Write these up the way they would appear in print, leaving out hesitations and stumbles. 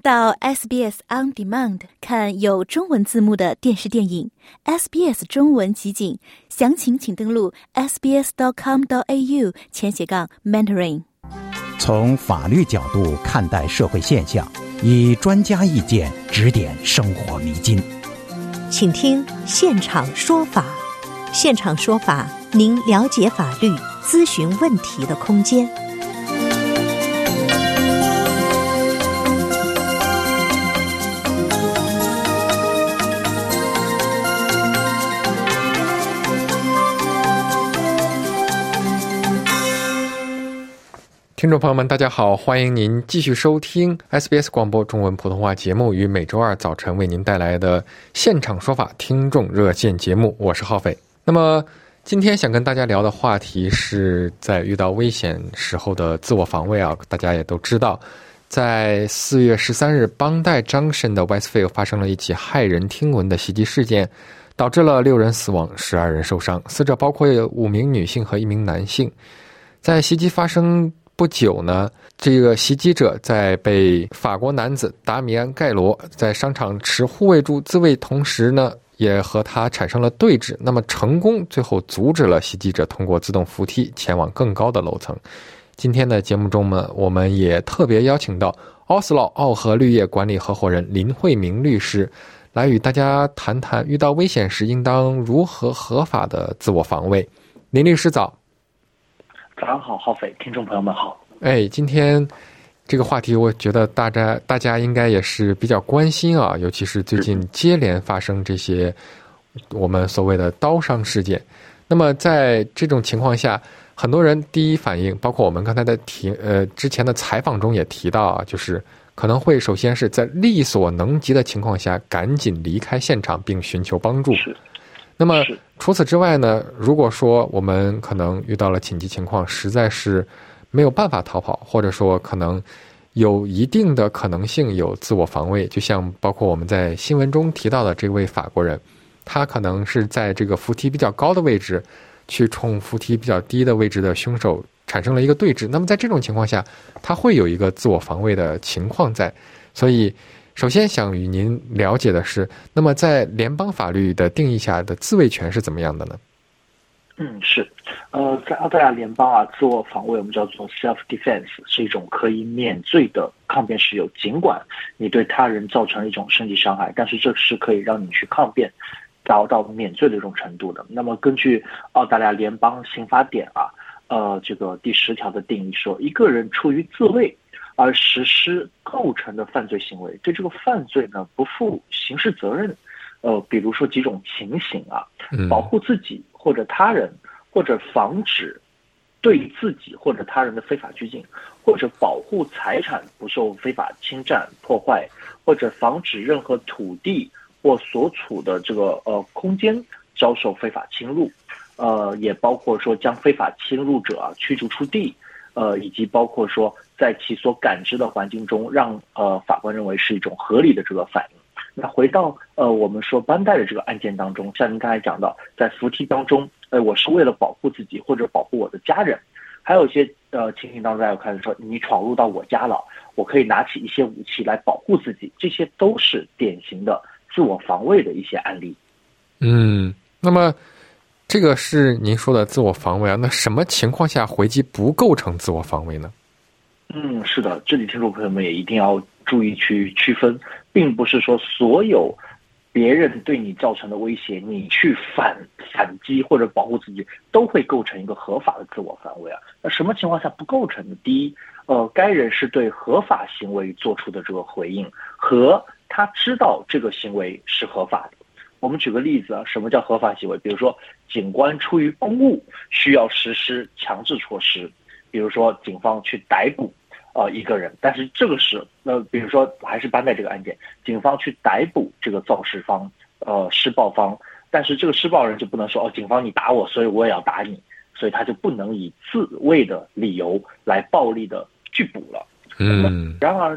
到 SBS On Demand 看有中文字幕的电视电影 SBS 中文集锦，详情请登录 sbs.com.au/mentoring。 从法律角度看待社会现象，以专家意见指点生活迷津。 请听现场说法。现场说法，您了解法律、咨询问题的空间。 听众朋友们，大家好，欢迎您继续收听 SBS 广播中文普通话节目，于每周二早晨为您带来的现场说法听众热线节目，我是浩斐。那么今天想跟大家聊的话题是在遇到危险时候的自我防卫啊。大家也都知道，在4月13日邦代张省的 Westfield 发生了一起骇人听闻的袭击事件，导致了6人死亡，12人受伤，死者包括5名女性和1名男性。在袭击发生不久呢，这个袭击者在被法国男子达米安·盖罗在商场持护卫柱自卫同时呢，也和他产生了对峙，那么成功最后阻止了袭击者通过自动扶梯前往更高的楼层。今天的节目中呢，我们也特别邀请到奥斯劳奥和绿业管理合伙人林慧明律师，来与大家谈谈遇到危险时应当如何合法的自我防卫。林律师早。 早上好，浩斐，听众朋友们好。 今天这个话题我觉得大家应该也是比较关心啊，尤其是最近接连发生这些我们所谓的刀伤事件。那么在这种情况下，很多人第一反应，包括我们刚才的之前的采访中也提到啊，就是可能会首先是在力所能及的情况下赶紧离开现场并寻求帮助。那么除此之外呢，如果说我们可能遇到了紧急情况，实在是没有办法逃跑，或者说可能有一定的可能性有自我防卫，就像包括我们在新闻中提到的这位法国人，他可能是在这个扶梯比较高的位置去冲扶梯比较低的位置的凶手产生了一个对峙，那么在这种情况下他会有一个自我防卫的情况在。所以首先想与您了解的是，那么在联邦法律的定义下的自卫权是怎么样的呢？ 是，在澳大利亚联邦啊，自我防卫我们叫做 self-defense， 是一种可以免罪的抗辩事由，尽管你对他人造成了一种身体伤害，但是这是可以让你去抗辩，达到免罪的这种程度的。那么根据澳大利亚联邦刑法典啊，这个第10条的定义说，一个人出于自卫而实施构成的犯罪行为，对这个犯罪呢不负刑事责任。比如说几种情形啊，保护自己或者他人，或者防止对自己或者他人的非法拘禁，或者保护财产不受非法侵占破坏，或者防止任何土地或所处的这个空间遭受非法侵入，也包括说将非法侵入者驱逐出地，以及包括说在其所感知的环境中让法官认为是一种合理的这个反应。那回到我们说班代的这个案件当中，像您刚才讲到，在扶梯当中，我是为了保护自己或者保护我的家人，还有一些情形当中，大家有看说你闯入到我家了，我可以拿起一些武器来保护自己，这些都是典型的自我防卫的一些案例。 那么这个是您说的自我防卫啊，那什么情况下回击不构成自我防卫呢？ 是的，这里听众朋友们也一定要注意去区分，并不是说所有别人对你造成的威胁，你去反击或者保护自己，都会构成一个合法的自我防卫啊。那什么情况下不构成呢？第一，该人是对合法行为做出的这个回应，和他知道这个行为是合法的。我们举个例子啊，什么叫合法行为？比如说，警官出于公务需要实施强制措施，比如说警方去逮捕一个人，但是这个是比如说还是班代这个案件，警方去逮捕这个肇事方施暴方，但是这个施暴人就不能说警方你打我，所以我也要打你，所以他就不能以自卫的理由来暴力的拒捕了。然而呢，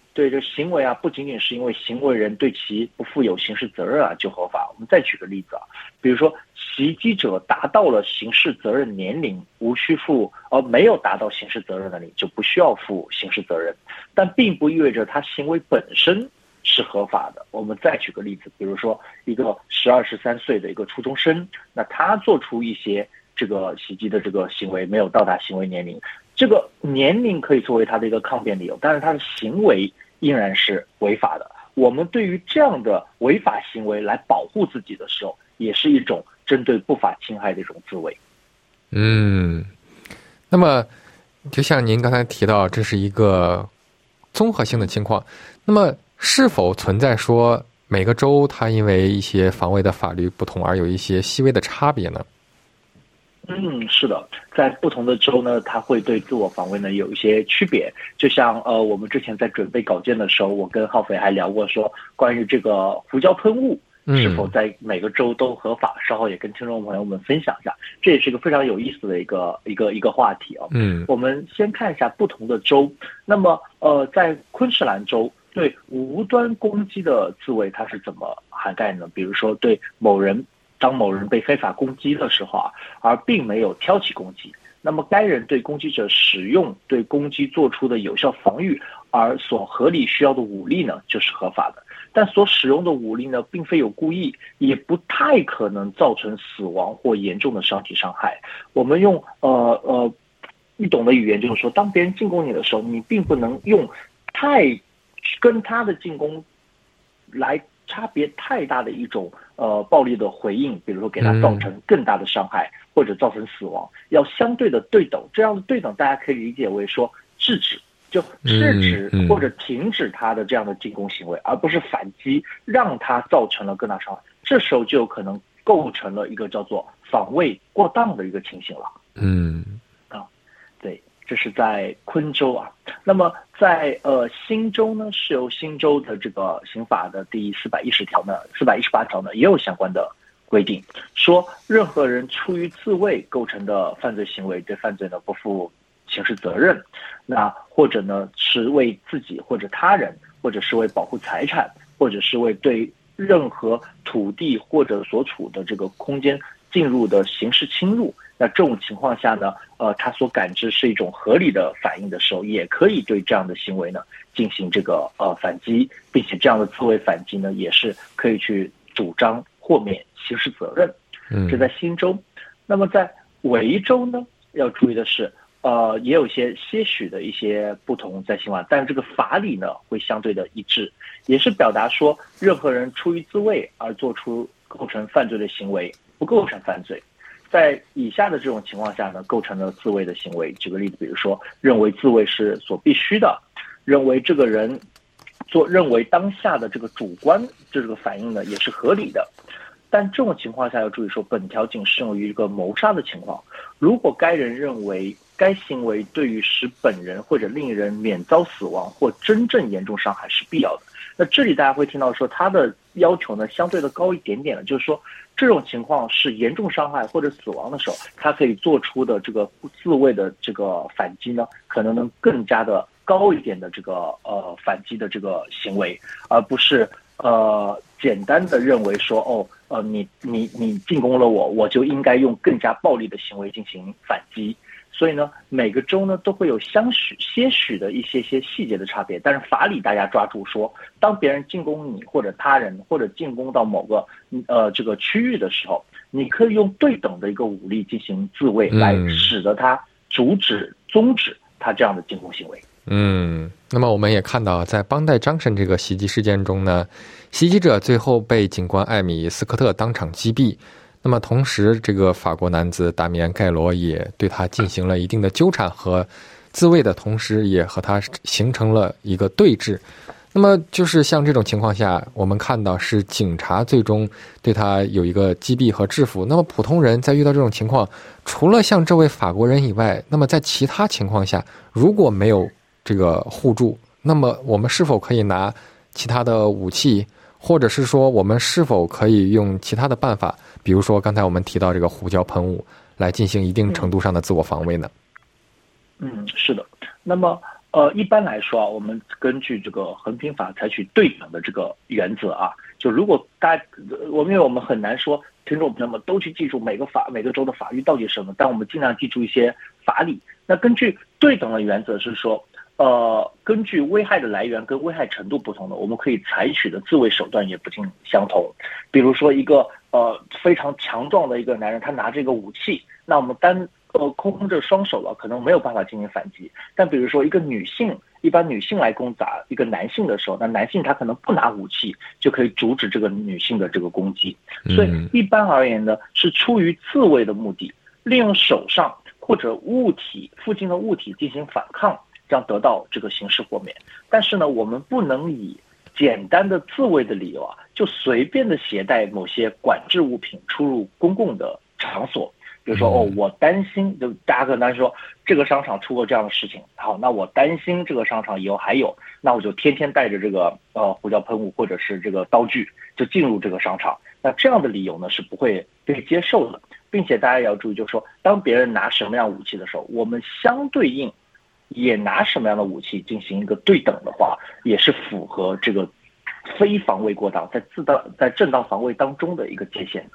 对这行为啊，不仅仅是因为行为人对其不负有刑事责任啊就合法。我们再举个例子啊，比如说袭击者达到了刑事责任年龄，无需负没有达到刑事责任的你就不需要负刑事责任，但并不意味着他行为本身是合法的。我们再举个例子，比如说一个12、13岁的一个初中生，那他做出一些这个袭击的这个行为没有到达行为年龄，这个年龄可以作为他的一个抗辩理由，但是他的行为依然是违法的。我们对于这样的违法行为来保护自己的时候，也是一种针对不法侵害的一种自卫。 那么就像您刚才提到，这是一个综合性的情况，那么是否存在说每个州它因为一些防卫的法律不同而有一些细微的差别呢？ 是的，在不同的州呢，它会对自我防卫呢有一些区别。就像我们之前在准备稿件的时候，我跟浩飞还聊过说，关于这个胡椒喷雾是否在每个州都合法，稍后也跟听众朋友们分享一下，这也是一个非常有意思的一个话题啊。我们先看一下不同的州。那么在昆士兰州对无端攻击的自卫它是怎么涵盖呢？比如说对当某人被非法攻击的时候啊，而并没有挑起攻击，那么该人对攻击者使用对攻击做出的有效防御而所合理需要的武力呢，就是合法的。但所使用的武力呢，并非有故意，也不太可能造成死亡或严重的伤体伤害。我们用易懂的语言就是说，当别人进攻你的时候，你并不能用跟他的进攻来差别太大的一种暴力的回应，比如说给他造成更大的伤害或者造成死亡，要相对的对等。这样的对等大家可以理解为说制止或者停止他的这样的进攻行为，而不是反击让他造成了更大伤害，这时候就有可能构成了一个叫做防卫过当的一个情形了。对，这是在昆州啊。那么在新州呢，是由新州的这个刑法的第418条呢也有相关的规定，说任何人出于自卫构成的犯罪行为，对犯罪呢不负刑事责任，那或者呢是为自己或者他人，或者是为保护财产，或者是为对任何土地或者所处的这个空间进入的刑事侵入，那这种情况下呢，他所感知是一种合理的反应的时候，也可以对这样的行为呢进行这个反击，并且这样的自卫反击呢也是可以去主张豁免刑事责任。这在新州。那么在维州呢，要注意的是，也有些许的一些不同在新法，但这个法理呢会相对的一致，也是表达说任何人出于自卫而做出构成犯罪的行为不构成犯罪。在以下的这种情况下呢，构成了自卫的行为。举个例子，比如说认为自卫是所必须的，认为这个人认为当下的这个主观这个反应呢也是合理的。但这种情况下要注意说，本条仅适用于一个谋杀的情况。如果该人认为该行为对于使本人或者另一人免遭死亡或真正严重伤害是必要的，那这里大家会听到说他的要求呢相对的高一点点了，就是说这种情况是严重伤害或者死亡的时候，他可以做出的这个自卫的这个反击呢，可能能更加的高一点的这个反击的这个行为，而不是简单的认为说你进攻了我就应该用更加暴力的行为进行反击。所以呢，每个州呢都会有些许的一些细节的差别，但是法理大家抓住说，当别人进攻你或者他人或者进攻到某个这个区域的时候，你可以用对等的一个武力进行自卫，来使得他终止他这样的进攻行为。 那么我们也看到，在邦代张神这个袭击事件中呢，袭击者最后被警官艾米斯科特当场击毙。那么同时，这个法国男子达米安盖罗也对他进行了一定的纠缠和自卫的同时，也和他形成了一个对峙。那么就是像这种情况下，我们看到是警察最终对他有一个击毙和制服。那么普通人在遇到这种情况，除了像这位法国人以外，那么在其他情况下，如果没有这个互助，那么我们是否可以拿其他的武器，或者是说我们是否可以用其他的办法，比如说刚才我们提到这个胡椒喷雾，来进行一定程度上的自我防卫呢？ 是的。那么一般来说啊，我们根据这个衡平法采取对等的这个原则啊，就如果大家因为我们很难说听众朋友们都去记住每个州的法律到底是什么，但我们尽量记住一些法理。那根据对等的原则是说，根据危害的来源跟危害程度不同的，我们可以采取的自卫手段也不尽相同。比如说一个非常强壮的一个男人，他拿着一个武器，那我们空着双手了，可能没有办法进行反击。但比如说一般女性来攻打一个男性的时候，那男性他可能不拿武器就可以阻止这个女性的这个攻击。所以一般而言呢，是出于自卫的目的，利用手上或者附近的物体进行反抗，这样得到这个刑事豁免。但是呢，我们不能以简单的自卫的理由啊，就随便的携带某些管制物品出入公共的场所。比如说我担心，就大家可能说这个商场出过这样的事情，好，那我担心这个商场以后还有，那我就天天带着这个胡椒喷雾或者是这个刀具就进入这个商场。那这样的理由呢是不会被接受的，并且大家也要注意，就是说当别人拿什么样武器的时候，我们相对应也拿什么样的武器进行一个对等的话，也是符合这个非防卫过当在正当防卫当中的一个界限。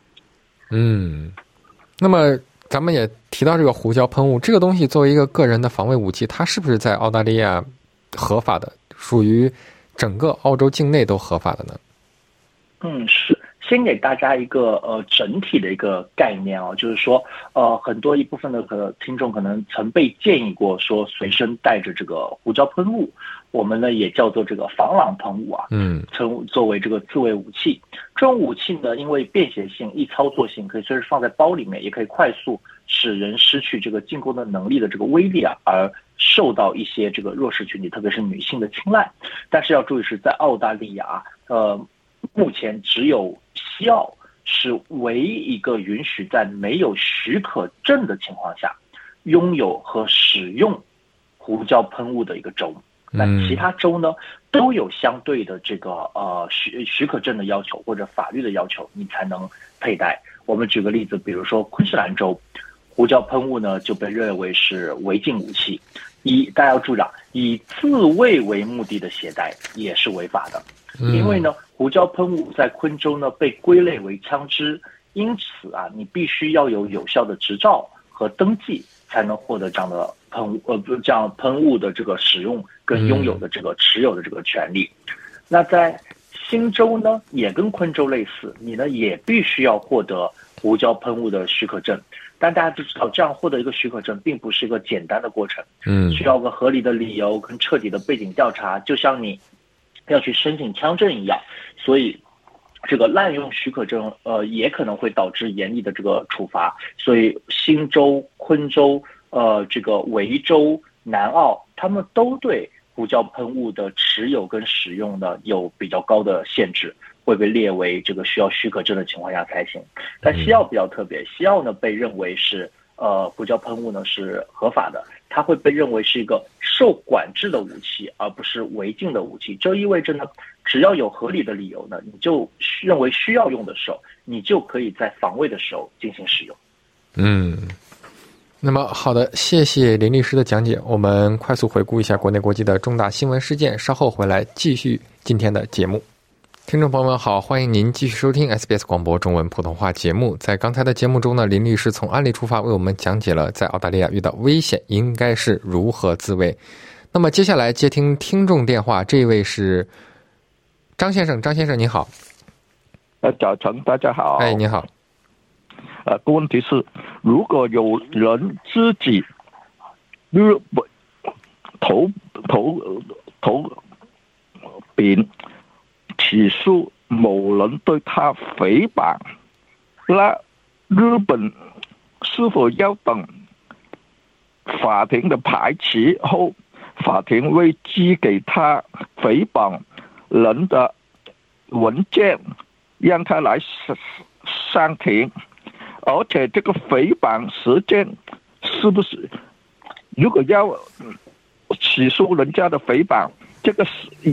那么咱们也提到这个胡椒喷雾这个东西，作为一个个人的防卫武器，它是不是在澳大利亚合法的，属于整个澳洲境内都合法的呢？ 是。先给大家一个整体的一个概念啊，就是说一部分的听众可能曾被建议过说随身带着这个胡椒喷雾，我们呢也叫做这个防狼喷雾啊，作为这个自卫武器。这种武器呢，因为便携性、易操作性，可以随时放在包里面，也可以快速使人失去这个进攻的能力的这个威力啊，而受到一些这个弱势群体，特别是女性的青睐。但是要注意是在澳大利亚目前只有西澳是唯一一个允许在没有许可证的情况下拥有和使用胡椒喷雾的一个州。那其他州呢都有相对的这个许可证的要求或者法律的要求，你才能佩戴。我们举个例子，比如说昆士兰州胡椒喷雾呢就被认为是违禁武器，大家要注意啊，以自卫为目的的携带也是违法的。因为呢，胡椒喷雾在昆州呢被归类为枪支，因此啊，你必须要有有效的执照和登记，才能获得这样的喷雾的这个使用跟拥有的这个持有的这个权利。那在新州呢，也跟昆州类似，你呢也必须要获得胡椒喷雾的许可证。但大家都知道，这样获得一个许可证并不是一个简单的过程，需要个合理的理由跟彻底的背景调查，就像你要去申请枪证一样。所以这个滥用许可证也可能会导致严厉的这个处罚。所以新州、昆州、这个维州、南澳，他们都对胡椒喷雾的持有跟使用呢有比较高的限制，会被列为这个需要许可证的情况下才行。但西澳比较特别，西澳呢被认为是胡椒喷雾呢是合法的，它会被认为是一个受管制的武器，而不是违禁的武器。这意味着呢，只要有合理的理由呢，你就认为需要用的时候，你就可以在防卫的时候进行使用。 那么好的，谢谢林律师的讲解。我们快速回顾一下国内国际的重大新闻事件，稍后回来继续今天的节目。听众朋友们好，欢迎您继续收听 SBS 广播中文普通话节目。在刚才的节目中呢，林律师从案例出发，为我们讲解了在澳大利亚遇到危险应该是如何自卫。那么接下来接听听众电话，这一位是张先生。张先生你好。 早晨，大家好。 你好。 个问题是，如果有人自己投饼起诉某人对他诽谤，那日本是否要等法庭的排期后，法庭会寄给他诽谤人的文件，让他来上庭？而且这个诽谤时间是不是，如果要起诉人家的诽谤，这个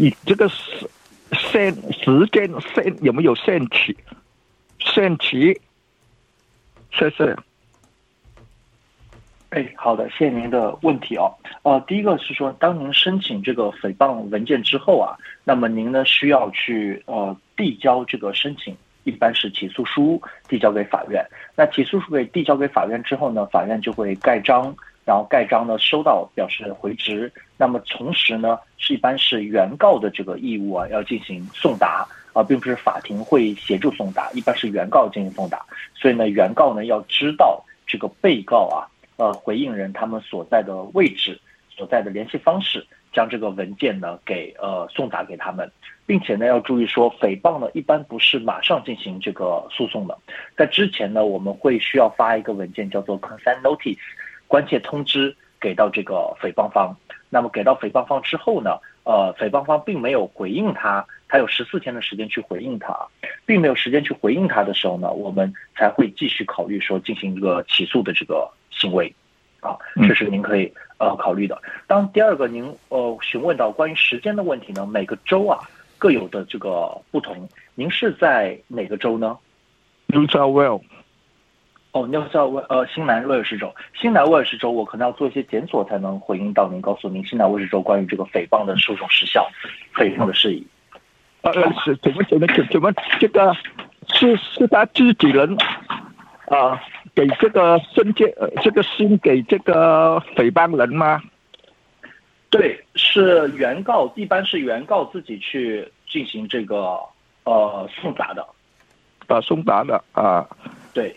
时间有没有限期？谢谢。 好的，谢谢您的问题哦。第一个是说，当您申请这个诽谤文件之后啊，那么您呢需要去递交这个申请，一般是起诉书递交给法院。那起诉书给递交给法院之后呢，法院就会盖章，然后盖章呢收到表示回执。那么同时呢，一般是原告的这个义务啊，要进行送达并不是法庭会协助送达，一般是原告进行送达。所以呢，原告呢要知道这个被告啊。回应人他们所在的位置、所在的联系方式，将这个文件呢给送达给他们，并且呢要注意说，诽谤呢一般不是马上进行这个诉讼的，在之前呢我们会需要发一个文件叫做 consent notice 关切通知给到这个诽谤方。那么给到诽谤方之后呢，诽谤方并没有回应他有14天的时间去回应他，并没有时间去回应他的时候呢，我们才会继续考虑说进行一个起诉的这个行为这是您可以考虑的。当第二个您询问到关于时间的问题呢，每个州啊各有的这个不同。您是在哪个州呢？ New South Wales。 New South 新南威尔士州。新南威尔士州我可能要做一些检索才能回应到您，告诉您新南威尔士州关于这个诽谤的诉讼时效、诽谤的事宜。 怎么这个是他自己人给这个信给这个诽谤人吗？ 对，是原告，一般是原告自己去进行这个送达的。 送达的啊。 对。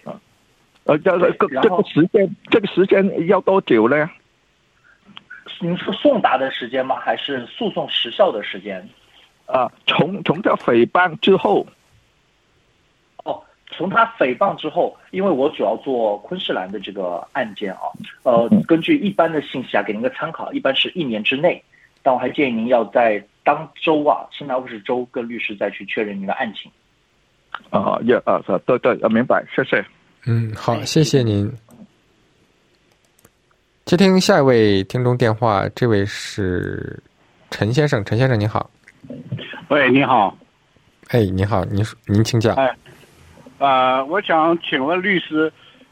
这个时间要多久呢？ 您说送达的时间吗？还是诉讼时效的时间？ 从他诽谤之后。 从他诽谤之后，因为我主要做昆士兰的这个案件根据一般的信息给您个参考，一般是1年之内，但我还建议您要在当周新南威尔士州跟律师再去确认您的案情。 对，明白，谢谢。 好，谢谢您。接听下一位听众电话，这位是陈先生。陈先生您好。 喂，你好。 你好，您请讲。 我想请问律师，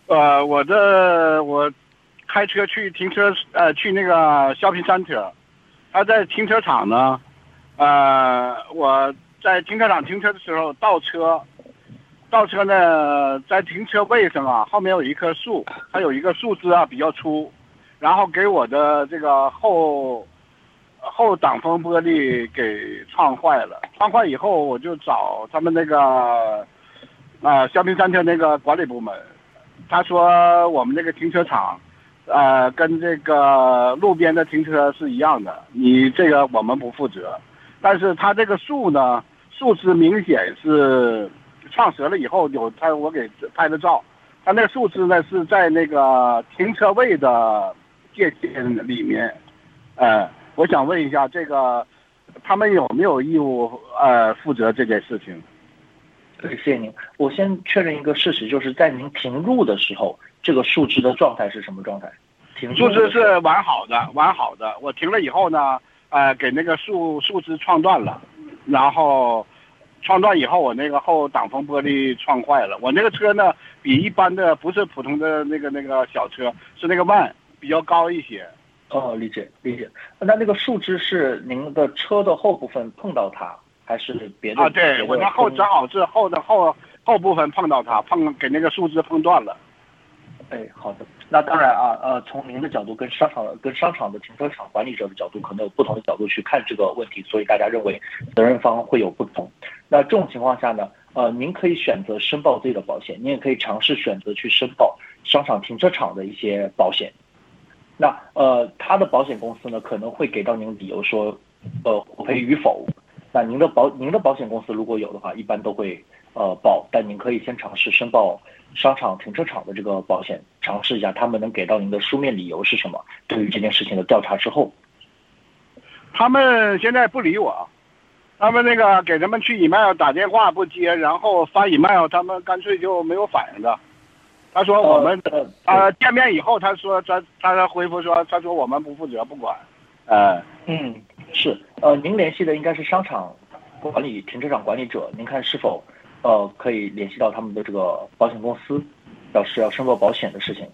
我开车去停车，去那个shopping center，他在停车场呢，我在停车场停车的时候倒车呢，在停车位上后面有一棵树，它有一个树枝比较粗，然后给我的这个后挡风玻璃给撞坏了。撞坏以后，我就找他们那个shopping center那个管理部门，他说我们这个停车场跟这个路边的停车是一样的，你这个我们不负责。但是他这个树呢，树枝明显是撞折了以后我给拍了照，他那个树枝呢是在那个停车位的界限里面。我想问一下，这个他们有没有义务负责这件事情？ 对，谢谢您。我先确认一个事实，就是在您停入的时候，这个树枝的状态是什么状态？ 树枝是完好的。我停了以后呢，给那个树枝撞断了，然后撞断以后，我那个后挡风玻璃撞坏了。我那个车呢，比一般的不是普通的那个小车，是那个van，比较高一些。 理解。那个树枝是您的车的后部分碰到它，还是别的？ 对，我那正好是后部分碰到它，给那个树枝碰断了。 好的。那当然从您的角度跟商场的停车场管理者的角度，可能有不同的角度去看这个问题，所以大家认为责任方会有不同。那这种情况下呢，您可以选择申报自己的保险，您也可以尝试选择去申报商场停车场的一些保险。那他的保险公司呢可能会给到您理由说获赔与否。那您的保险公司如果有的话，一般都会报，但您可以先尝试申报商场停车场的这个保险，尝试一下他们能给到您的书面理由是什么。对于这件事情的调查之后， 他们现在不理我，他们那个给他们去 email 打电话不接，然后发 email 他们干脆就没有反应的。他说我们见面以后，他说他回复说，他说我们不负责不管。 是您联系的应该是商场停车场管理者，您看是否可以联系到他们的这个保险公司，表示要申报保险的事情。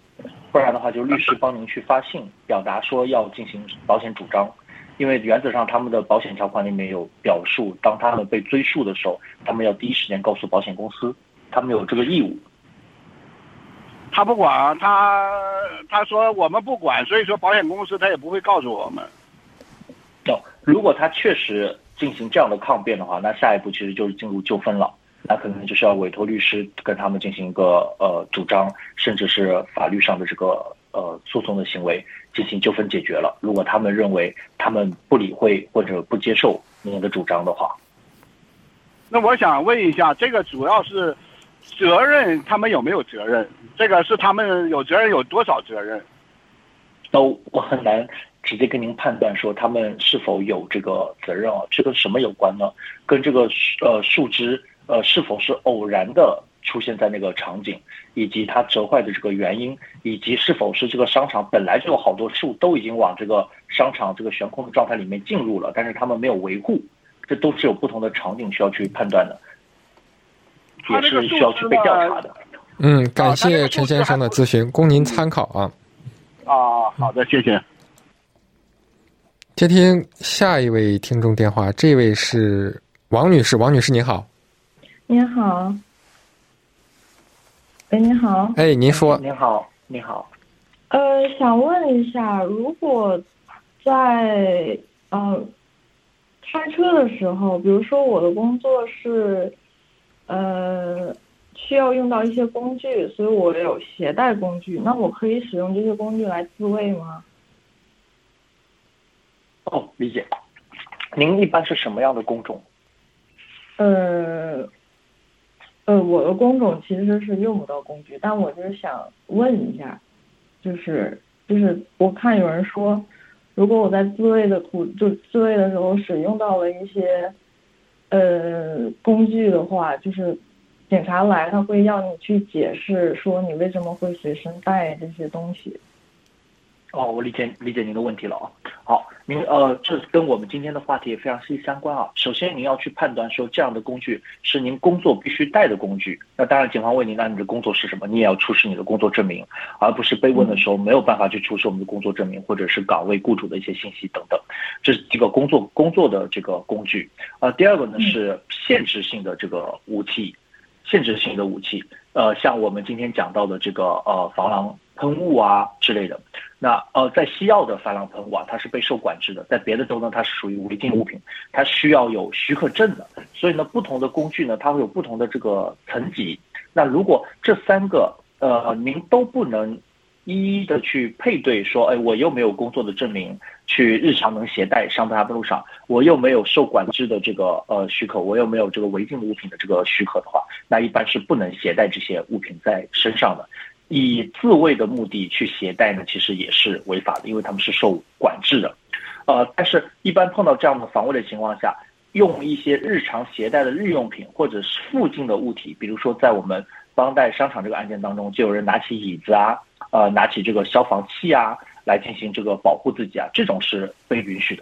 不然的话就律师帮您去发信表达说要进行保险主张。因为原则上他们的保险条款里面有表述，当他们被追诉的时候，他们要第一时间告诉保险公司，他们有这个义务。 他不管，他说我们不管，所以说保险公司他也不会告诉我们。 如果他确实进行这样的抗辩的话，那下一步其实就是进入纠纷了，那可能就是要委托律师跟他们进行一个主张，甚至是法律上的这个诉讼的行为进行纠纷解决了。如果他们认为他们不理会或者不接受您的主张的话， 那我想问一下，这个主要是责任，他们有没有责任？这个是他们有责任，有多少责任？ 我很难直接跟您判断说他们是否有这个责任啊。这跟什么有关呢？跟这个树枝是否是偶然的出现在那个场景，以及它折坏的这个原因，以及是否是这个商场本来就有好多树都已经往这个商场这个悬空的状态里面进入了，但是他们没有维护，这都是有不同的场景需要去判断的，也是需要去被调查的。 感谢陈先生的咨询，供您参考啊。 好的，谢谢。 接听下一位听众电话，这位是王女士。王女士您好。 您好。喂，你好。 哎，您说。 您好，你好。 想问一下，如果在开车的时候，比如说我的工作是需要用到一些工具，所以我有携带工具，那我可以使用这些工具来自卫吗？ 理解。您一般是什么样的工种？ 我的工种其实是用不到工具，但我就是想问一下，就是我看有人说，如果我在自卫的时候使用到了一些工具的话，就是警察来他会要你去解释说你为什么会随身带这些东西。 我理解您的问题了啊。好，您这跟我们今天的话题也非常息息相关啊。首先您要去判断说这样的工具是您工作必须带的工具，那当然警方问您那你的工作是什么，你也要出示你的工作证明，而不是被问的时候没有办法去出示我们的工作证明或者是岗位雇主的一些信息等等。这是这个工作的这个工具。第二个呢是限制性的这个武器，像我们今天讲到的这个防狼喷雾啊之类的。那在西澳的防狼喷雾啊，它是被受管制的，在别的州呢，它是属于违禁物品，它需要有许可证的。所以呢，不同的工具呢，它会有不同的这个层级。那如果这三个您都不能一一的去配对说，我又没有工作的证明去日常能携带上大路上，我又没有受管制的这个许可，我又没有这个违禁物品的这个许可的话，那一般是不能携带这些物品在身上的。以自卫的目的去携带呢，其实也是违法的，因为他们是受管制的。但是一般碰到这样的防卫的情况下，用一些日常携带的日用品或者是附近的物体，比如说在我们邦代商场这个案件当中，就有人拿起椅子啊，拿起这个消防器啊，来进行这个保护自己啊，这种是被允许的。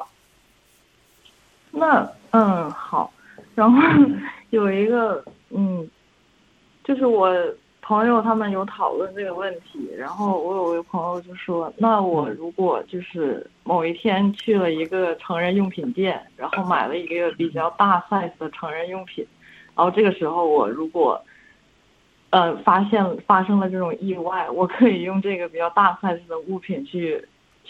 那好，然后有一个就是我朋友他们有讨论这个问题，然后我有一个朋友就说，那我如果就是某一天去了一个成人用品店，然后买了一个比较大 size 的成人用品，然后这个时候我如果发生了这种意外，我可以用这个比较大 size 的物品去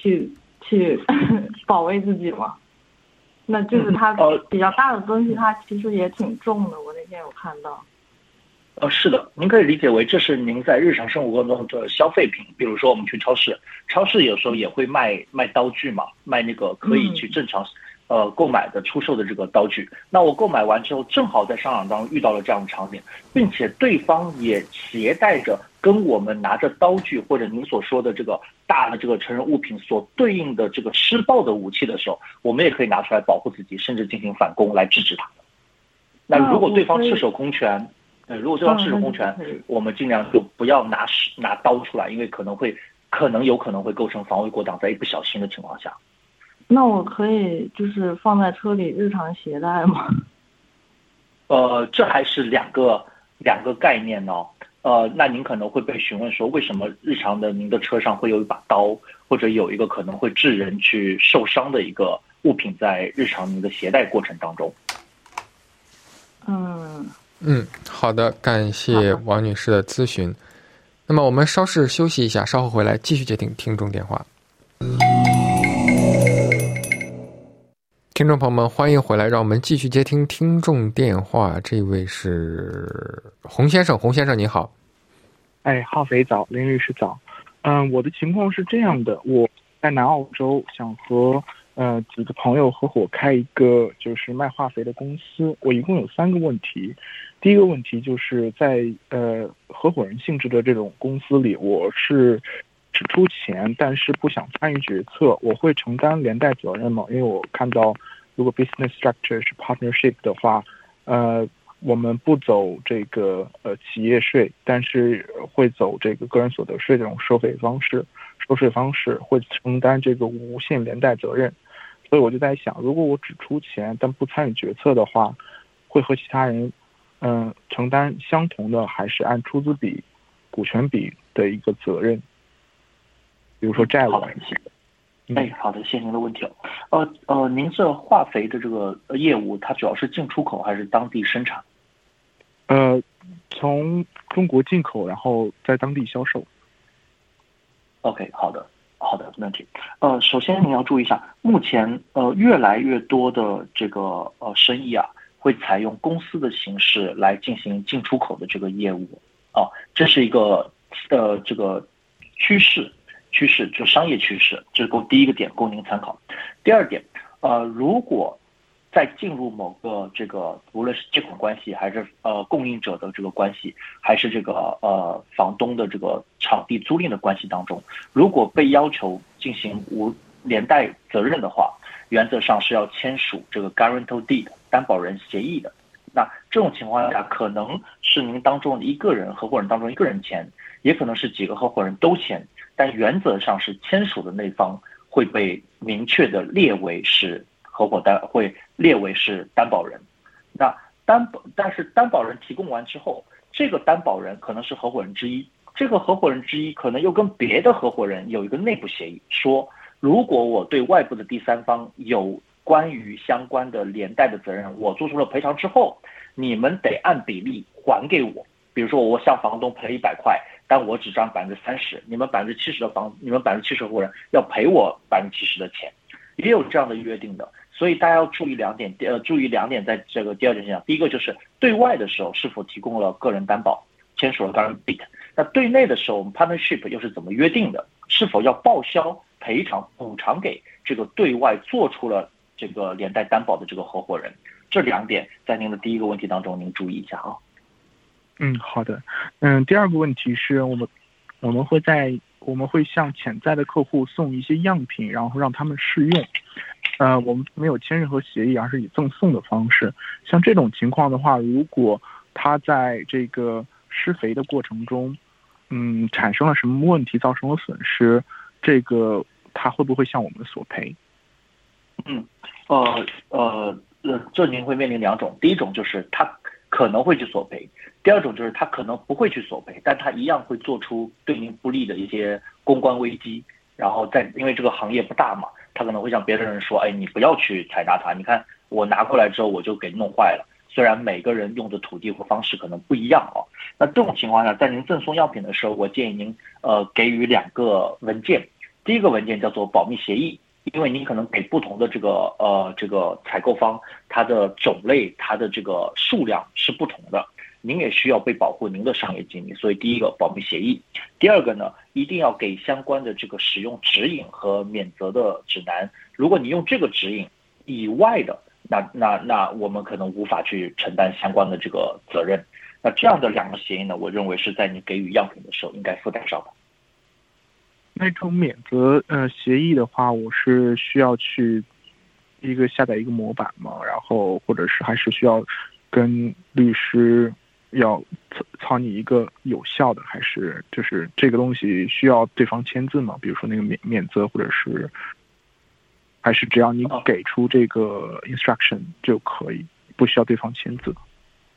保卫自己吗？那就是它比较大的东西，它其实也挺重的，我那天有看到。 是的，您可以理解为这是您在日常生活过程中的消费品，比如说我们去超市有时候也会卖刀具嘛，卖那个可以去正常购买的出售的这个刀具。那我购买完之后，正好在商场当中遇到了这样的场景，并且对方也携带着跟我们拿着刀具或者您所说的这个大的这个成人物品所对应的这个施暴的武器的时候，我们也可以拿出来保护自己，甚至进行反攻来制止他。那如果对方赤手空拳，我们尽量就不要拿刀出来，因为有可能会构成防卫过当，在一不小心的情况下。 那我可以就是放在车里日常携带吗？ 这还是两个概念呢。 那您可能会被询问说，为什么日常的您的车上会有一把刀，或者有一个可能会致人去受伤的一个物品在日常您的携带过程当中？ 好的，感谢王女士的咨询。那么我们稍事休息一下，稍后回来继续接听听众电话。听众朋友们，欢迎回来，让我们继续接听听众电话。这位是洪先生，洪先生你好。 浩飞早，林律师早。我的情况是这样的，我在南澳洲想和几个朋友合伙开一个就是卖化肥的公司。我一共有3个问题。第一个问题就是在合伙人性质的这种公司里，我是只出钱，但是不想参与决策，我会承担连带责任吗？因为我看到如果 business structure 是 partnership 的话，我们不走这个企业税，但是会走这个个人所得税这种收税方式，会承担这个无限连带责任。所以我就在想，如果我只出钱但不参与决策的话，会和其他人承担相同的，还是按出资比、股权比的一个责任？比如说债务。 好的，谢谢您的问题。您这化肥的这个业务，它主要是进出口还是当地生产？ 从中国进口，然后在当地销售。 OK， 好的，没问题。首先您要注意一下，目前越来越多的这个生意啊，会采用公司的形式来进行进出口的这个业务。这是一个这个趋势，就商业趋势，这是第一个点供您参考。第二点，如果在进入某个这个无论是借款关系，还是供应者的这个关系，还是这个房东的这个场地租赁的关系当中，如果被要求进行无连带责任的话，原则上是要签署这个 guarantor deed 担保人协议的。那这种情况下，可能是您当中的一个人合伙人当中一个人签，也可能是几个合伙人都签，但原则上是签署的那方会被明确的列为是会列为是担保人。那但是担保人提供完之后，这个担保人可能是合伙人之一，这个合伙人之一可能又跟别的合伙人有一个内部协议，说如果我对外部的第三方有关于相关的连带的责任，我做出了赔偿之后，你们得按比例还给我。比如说我向房东赔100块，但我只占30%，你们70%的你们70%合伙人要赔我70%的钱，也有这样的约定的。所以大家要注意两点，在这个第二点上，第一个就是对外的时候是否提供了个人担保，签署了 guarantee deed。那对内的时候，我们 partnership 又是怎么约定的？是否要报销赔偿补偿给这个对外做出了这个连带担保的这个合伙人？这2点在您的第一个问题当中您注意一下啊。 好的。第二个问题是我们会向潜在的客户送一些样品，然后让他们试用。我们没有签任何协议，而是以赠送的方式。像这种情况的话，如果他在这个施肥的过程中，产生了什么问题，造成了损失，这个他会不会向我们索赔？ 这您会面临2种，第一种就是他可能会去索赔，第二种就是他可能不会去索赔，但他一样会做出对您不利的一些公关危机，然后因为这个行业不大嘛，他可能会向别的人说，你不要去采纳它，你看我拿过来之后我就给弄坏了。虽然每个人用的土地或方式可能不一样那这种情况下，在您赠送样品的时候，我建议您给予2个文件。第一个文件叫做保密协议，因为您可能给不同的这个采购方，它的种类、它的这个数量是不同的，您也需要被保护您的商业机密，所以第一个保密协议。第二个呢，一定要给相关的这个使用指引和免责的指南。如果你用这个指引以外的，那我们可能无法去承担相关的这个责任。那这样的2个协议呢，我认为是在你给予样品的时候应该附带上的。 那种免责协议的话，我是需要去下载一个模板吗？然后或者是还是需要跟律师要草拟一个有效的，还是就是这个东西需要对方签字吗？比如说那个免责，或者是还是只要你给出这个 instruction 就可以，不需要对方签字？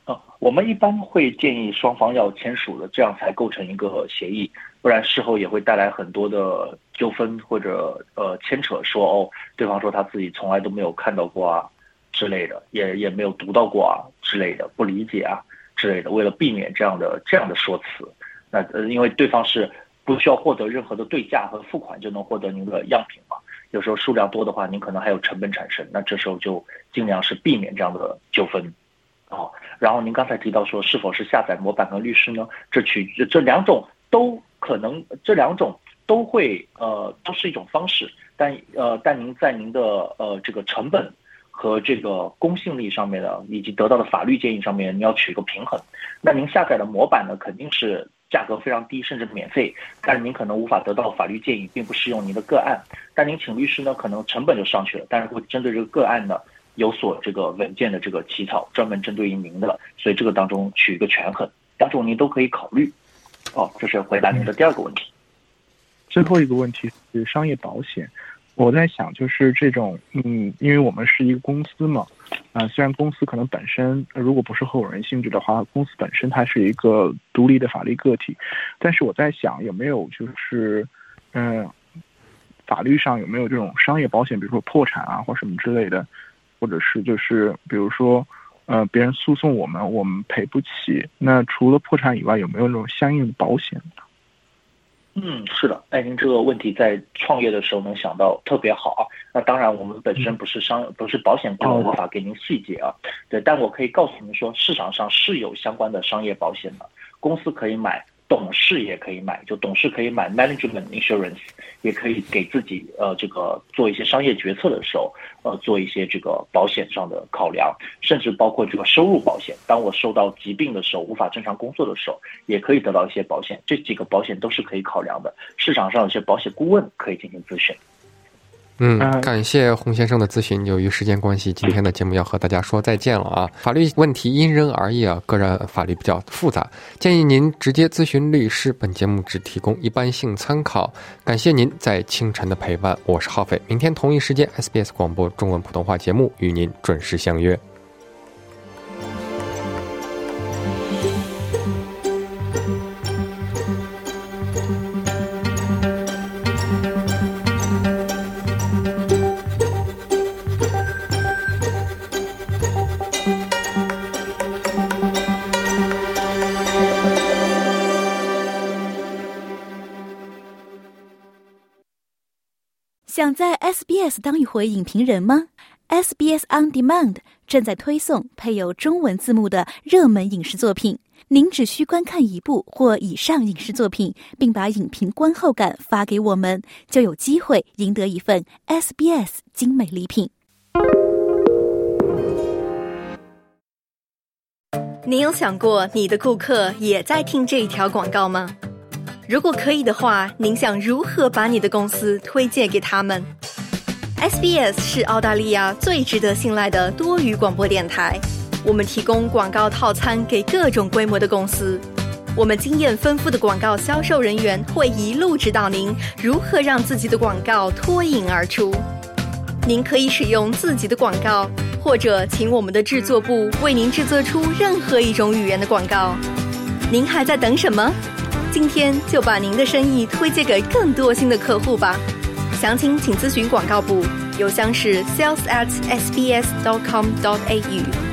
我们一般会建议双方要签署的，这样才构成一个协议，不然事后也会带来很多的纠纷或者牵扯，说对方说他自己从来都没有看到过啊之类的，也没有读到过啊之类的，不理解啊之类的。为了避免这样的说辞，那因为对方是不需要获得任何的对价和付款就能获得您的样品嘛，有时候数量多的话，您可能还有成本产生，那这时候就尽量是避免这样的纠纷。然后您刚才提到说是否是下载模板跟律师呢？这两种都可能，这两种都会都是一种方式，但您在您的这个成本和这个公信力上面的，以及得到的法律建议上面，你要取一个平衡。那您下载的模板呢，肯定是价格非常低，甚至免费，但是您可能无法得到法律建议，并不适用您的个案。但您请律师呢，可能成本就上去了，但是会针对这个个案呢有所这个文件的这个起草，专门针对于您的，所以这个当中取一个权衡，两种您都可以考虑。这是回答您的第二个问题。 最后一个问题是商业保险，我在想就是这种因为我们是一个公司嘛，虽然公司可能本身如果不是合伙人性质的话，公司本身它是一个独立的法律个体，但是我在想有没有就是法律上有没有这种商业保险，比如说破产啊或什么之类的，或者是就是比如说别人诉讼我们赔不起，那除了破产以外有没有那种相应的保险呢？ 是的，您这个问题在创业的时候能想到特别好啊。那当然我们本身不是保险顾问，无法给您细节啊。对，但我可以告诉您说，市场上是有相关的商业保险的，公司可以买，董事也可以买，就董事可以买 management insurance， 也可以给自己这个做一些商业决策的时候做一些这个保险上的考量，甚至包括这个收入保险，当我受到疾病的时候，无法正常工作的时候，也可以得到一些保险，这几个保险都是可以考量的，市场上有些保险顾问可以进行咨询。 感谢洪先生的咨询。由于时间关系，今天的节目要和大家说再见了啊。法律问题因人而异啊，个人法律比较复杂，建议您直接咨询律师。本节目只提供一般性参考。感谢您在清晨的陪伴，我是浩斐。明天同一时间 SBS 广播中文普通话节目与您准时相约。 想在 SBS 当一回影评人吗？ SBS On Demand 正在推送配有中文字幕的热门影视作品，您只需观看一部或以上影视作品，并把影评观后感发给我们，就有机会赢得一份 SBS 精美礼品。 你有想过你的顾客也在听这一条广告吗？如果可以的话，您想如何把你的公司推荐给他们？ SBS 是澳大利亚最值得信赖的多语广播电台，我们提供广告套餐给各种规模的公司，我们经验丰富的广告销售人员会一路指导您如何让自己的广告脱颖而出。您可以使用自己的广告，或者请我们的制作部为您制作出任何一种语言的广告。您还在等什么？今天就把您的生意推荐给更多新的客户吧。详情请咨询广告部，邮箱是 sales@sbs.com.au。